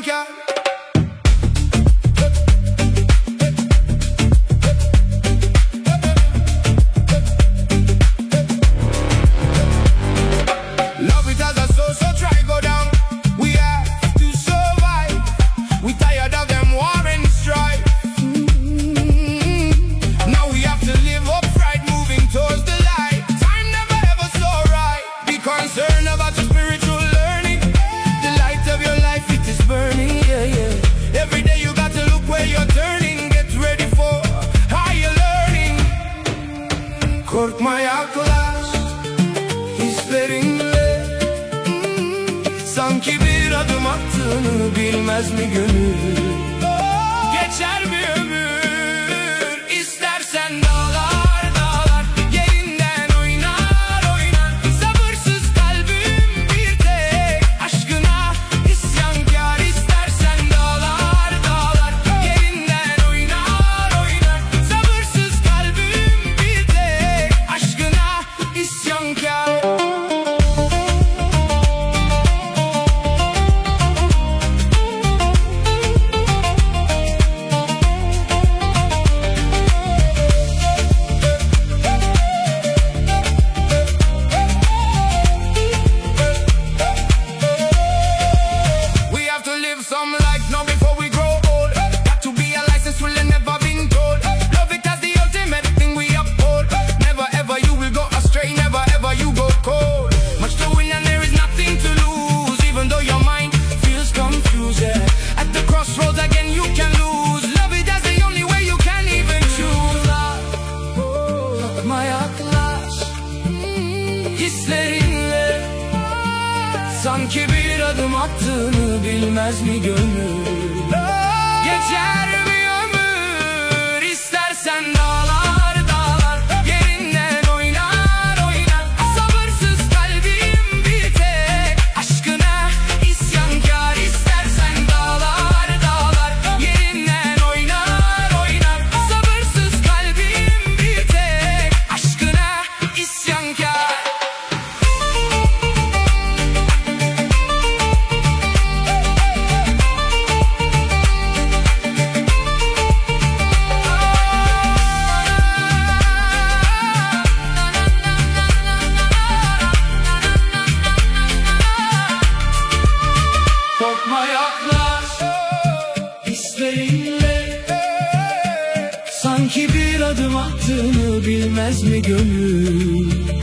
isyankar. Love it as a soul, so try go down. We have to survive. We tired of them war and strife. Now we have to live upright, moving towards the light. Time never ever so right. Be concerned about your spiritual learning. The light of your life, it is burning, yeah, yeah. Every day you got to look where you're turning. Get ready for higher learning. Korkma yaklaş, hislerinle. Sanki bir adım attığını bilmez mi gönül? Geçer bir ömür, istersen dağlar dağlar yerinden oynar oynar. Sabırsız kalbim bir tek aşkına isyankar. İstersen dağlar dağlar yerinden oynar oynar. Sabırsız kalbim bir tek aşkına isyankar. Some life now before we grow old. Got to be a license we'll never been told. Love it as the ultimate thing we uphold. Never ever you will go astray, never ever you go cold. Much to win and there is nothing to lose. Even though your mind feels confused, yeah. At the crossroads again you can lose. Love it as the only way you can even choose. Korkma yaklaş, hislerinle. Sanki bir adım attığını bilmez mi gönül? Geçer bir ömür, istersen dağlar dağlar yerinden oynar oynar. Sabırsız kalbim bir tek aşkına isyankar. İstersen dağlar dağlar yerinden oynar oynar. Sabırsız kalbim bir tek aşkına isyankar. Korkma yaklaş, hislerinle. Sanki bir adım attığını bilmez mi gönül?